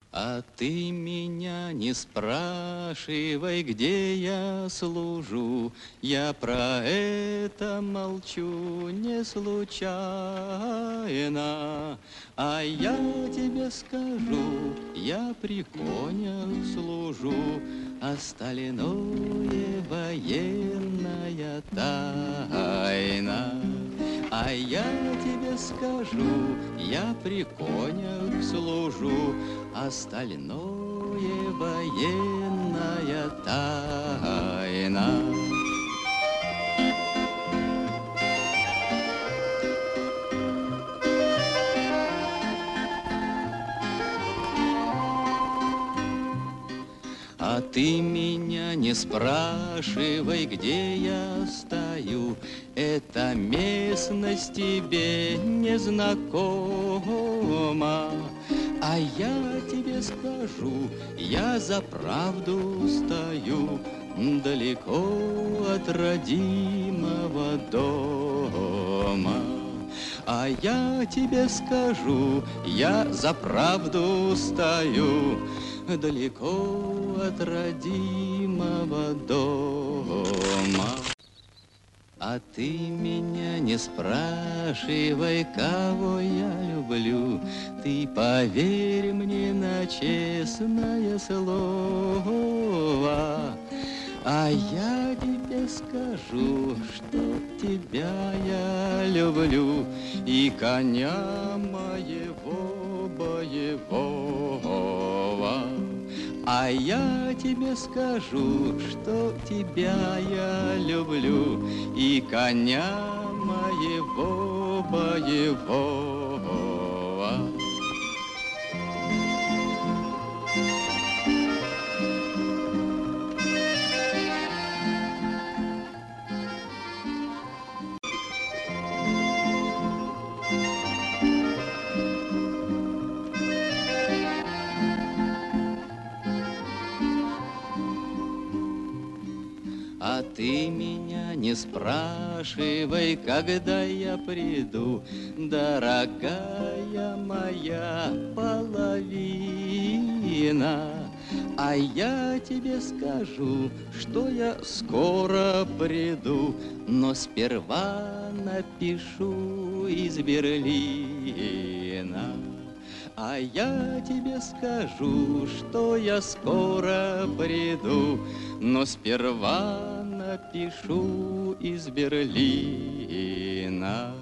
А ты меня не спрашивай, где я служу, я про это молчу не случайно. А я тебе скажу, я при конях служу, остальное военная тайна. А я тебе скажу, я при конях служу, остальное военная тайна. А ты меня не спрашивай, где я стою, эта местность тебе не знакома. А я тебе скажу, я за правду стою, далеко от родимого дома. А я тебе скажу, я за правду стою, далеко от родимого дома. А ты меня не спрашивай, кого я люблю, ты поверь мне на честное слово. А я тебе скажу, что тебя я люблю, и коня моего боевого. А я тебе скажу, что тебя я люблю, и коня моего боевого. А ты меня не спрашивай, когда я приду, дорогая моя половина. А я тебе скажу, что я скоро приду, но сперва напишу из Берлина. А я тебе скажу, что я скоро приду, но сперва напишу из Берлина.